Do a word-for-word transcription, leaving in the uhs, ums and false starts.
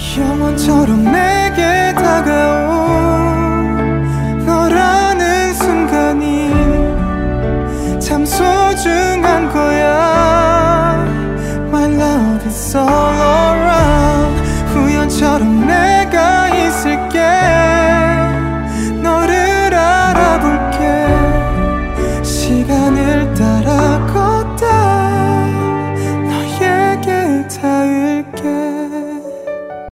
영원처럼 내게 다가온 너라는 순간이 참 소중한 거야. My love is all around. 우연처럼 내가 있을게. 너를 알아볼게. 시간을 따라